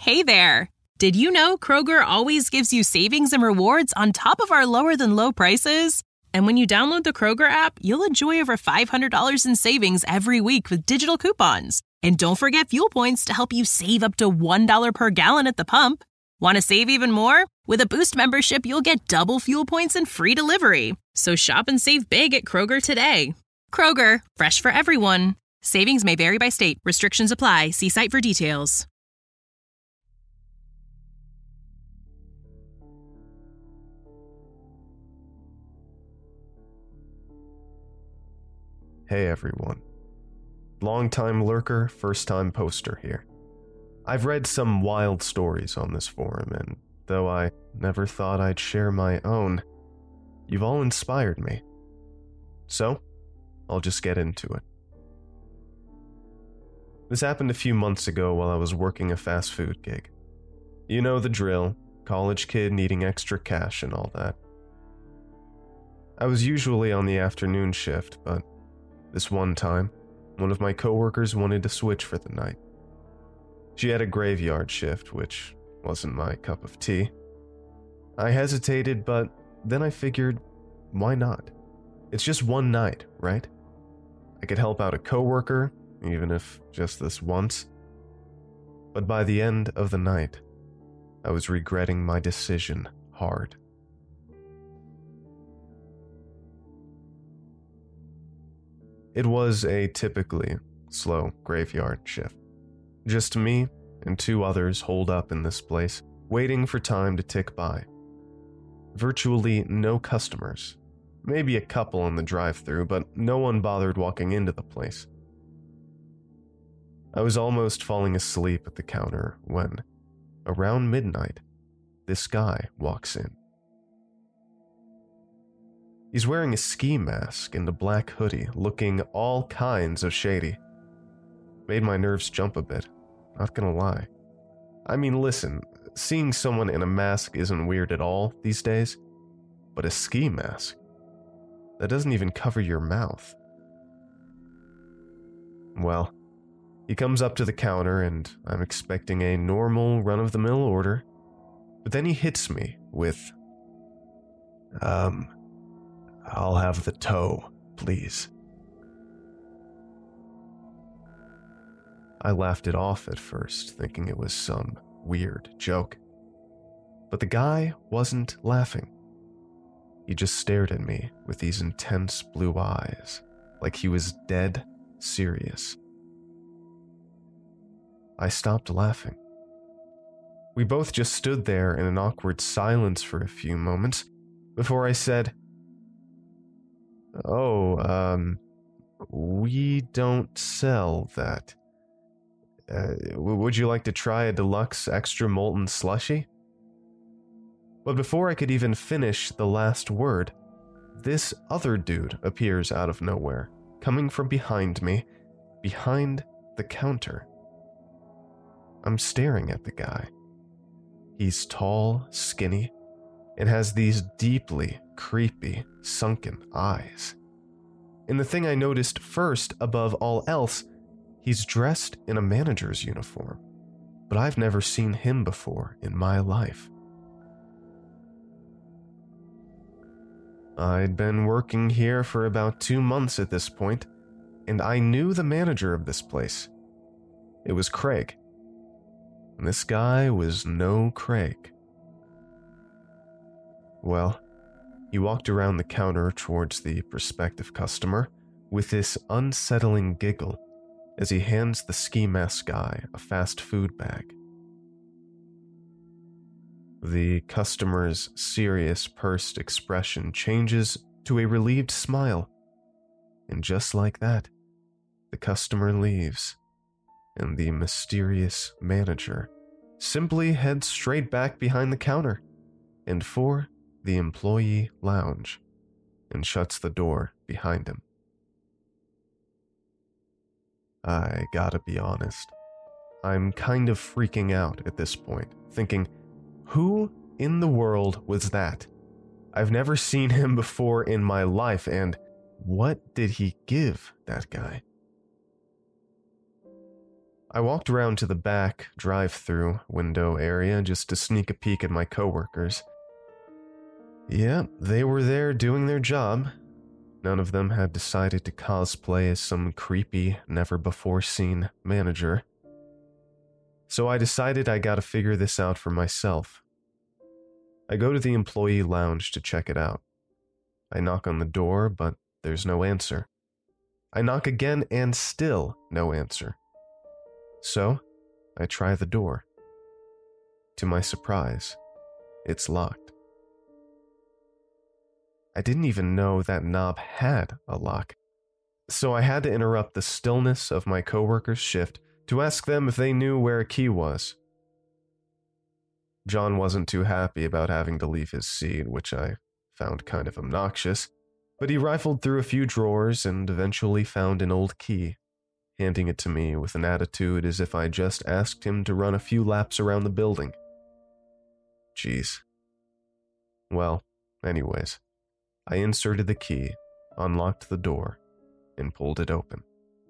Hey there! Did you know Kroger always gives you savings and rewards on top of our lower-than-low prices? And when you download the Kroger app, you'll enjoy over $500 in savings every week with digital coupons. And don't forget fuel points to help you save up to $1 per gallon at the pump. Want to save even more? With a Boost membership, you'll get double fuel points and free delivery. So shop and save big at Kroger today. Kroger, fresh for everyone. Savings may vary by state. Restrictions apply. See site for details. Hey everyone. Long-time lurker, first-time poster here. I've read some wild stories on this forum, and though I never thought I'd share my own, you've all inspired me. So, I'll just get into it. This happened a few months ago while I was working a fast food gig. You know the drill, college kid needing extra cash and all that. I was usually on the afternoon shift, but this one time, one of my coworkers wanted to switch for the night. She had a graveyard shift, which wasn't my cup of tea. I hesitated, but then I figured, why not? It's just one night, right? I could help out a coworker, even if just this once. But by the end of the night, I was regretting my decision hard. It was a typically slow graveyard shift. Just me and two others holed up in this place, waiting for time to tick by. Virtually no customers. Maybe a couple in the drive-thru, but no one bothered walking into the place. I was almost falling asleep at the counter when, around midnight, this guy walks in. He's wearing a ski mask and a black hoodie, looking all kinds of shady. Made my nerves jump a bit, not gonna lie. I mean, listen, seeing someone in a mask isn't weird at all these days, but a ski mask? That doesn't even cover your mouth. Well, he comes up to the counter and I'm expecting a normal run-of-the-mill order, but then he hits me with, I'll have the toe, please. I laughed it off at first, thinking it was some weird joke. But the guy wasn't laughing. He just stared at me with these intense blue eyes, like he was dead serious. I stopped laughing. We both just stood there in an awkward silence for a few moments before I said, we don't sell that. Would you like to try a deluxe extra molten slushie? But before I could even finish the last word, this other dude appears out of nowhere, coming from behind me, behind the counter. I'm staring at the guy. He's tall, skinny, and has these deeply creepy, sunken eyes. And the thing I noticed first above all else, he's dressed in a manager's uniform, but I've never seen him before in my life. I'd been working here for about 2 months at this point, and I knew the manager of this place. It was Craig. And this guy was no Craig. Well, he walked around the counter towards the prospective customer with this unsettling giggle as he hands the ski mask guy a fast food bag. The customer's serious, pursed expression changes to a relieved smile, and just like that, the customer leaves, and the mysterious manager simply heads straight back behind the counter and for the employee lounge and shuts the door behind him. I gotta be honest, I'm kind of freaking out at this point, thinking, who in the world was that? I've never seen him before in my life, and what did he give that guy? I walked around to the back drive-through window area just to sneak a peek at my coworkers. Yeah, they were there doing their job. None of them had decided to cosplay as some creepy, never-before-seen manager. So I decided I gotta figure this out for myself. I go to the employee lounge to check it out. I knock on the door, but there's no answer. I knock again and still no answer. So, I try the door. To my surprise, it's locked. I didn't even know that knob had a lock. So I had to interrupt the stillness of my coworker's shift to ask them if they knew where a key was. John wasn't too happy about having to leave his seat, which I found kind of obnoxious, but he rifled through a few drawers and eventually found an old key, handing it to me with an attitude as if I just asked him to run a few laps around the building. Jeez. Well, anyways, I inserted the key, unlocked the door, and pulled it open.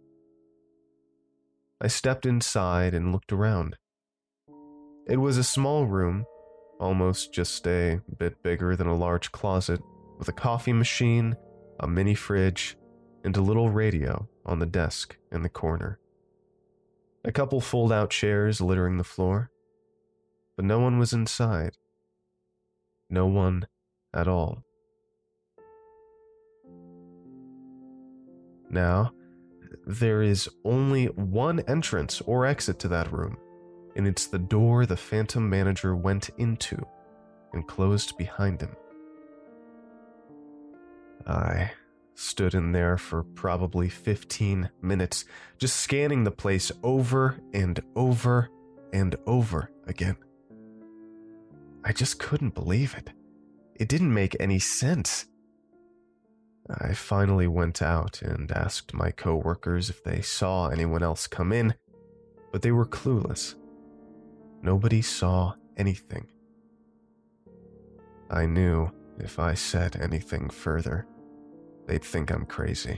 I stepped inside and looked around. It was a small room, almost just a bit bigger than a large closet, with a coffee machine, a mini fridge, and a little radio on the desk in the corner. A couple fold-out chairs littering the floor, but no one was inside. No one at all. Now, there is only one entrance or exit to that room, and it's the door the Phantom Manager went into and closed behind him. I stood in there for probably 15 minutes, just scanning the place over and over and over again. I just couldn't believe it. It didn't make any sense. I finally went out and asked my coworkers if they saw anyone else come in, but they were clueless. Nobody saw anything. I knew if I said anything further, they'd think I'm crazy.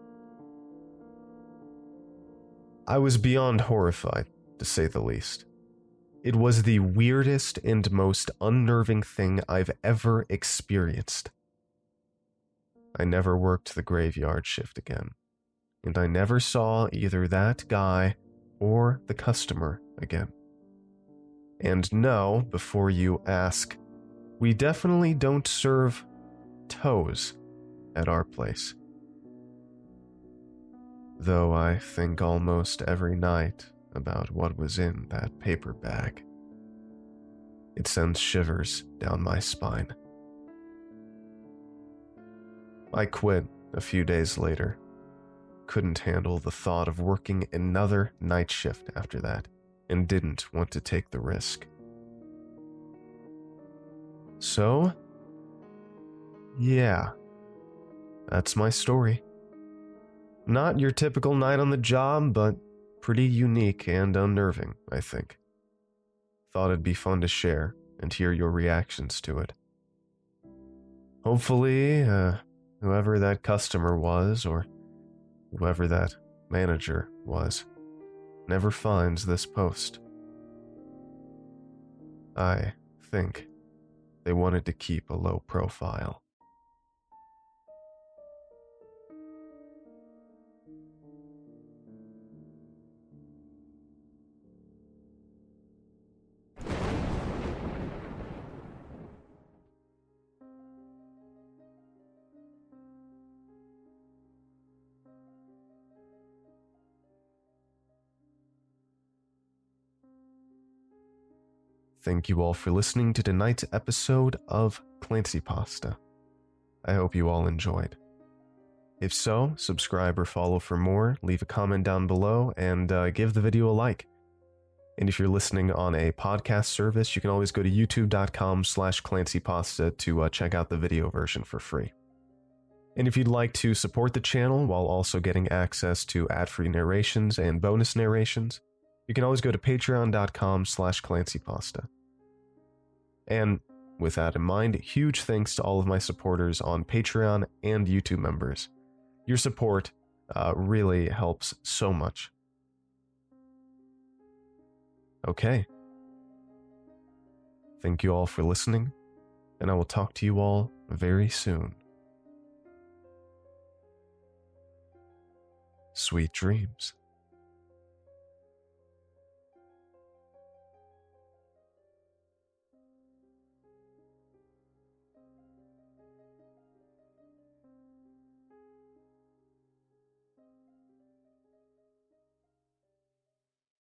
I was beyond horrified, to say the least. It was the weirdest and most unnerving thing I've ever experienced. I never worked the graveyard shift again, and I never saw either that guy or the customer again. And no, before you ask, we definitely don't serve toes at our place. Though I think almost every night about what was in that paper bag. It sends shivers down my spine. I quit a few days later. Couldn't handle the thought of working another night shift after that, and didn't want to take the risk. So, yeah, that's my story. Not your typical night on the job, but pretty unique and unnerving, I think. Thought it'd be fun to share and hear your reactions to it. Hopefully, whoever that customer was, or whoever that manager was, never finds this post. I think they wanted to keep a low profile. Thank you all for listening to tonight's episode of Clancy Pasta. I hope you all enjoyed. If so, subscribe or follow for more, leave a comment down below, and give the video a like. And if you're listening on a podcast service, you can always go to youtube.com/clancypasta to check out the video version for free. And if you'd like to support the channel while also getting access to ad-free narrations and bonus narrations, you can always go to patreon.com/clancypasta. And with that in mind, huge thanks to all of my supporters on Patreon and YouTube members. Your support really helps so much. Okay. Thank you all for listening, and I will talk to you all very soon. Sweet dreams.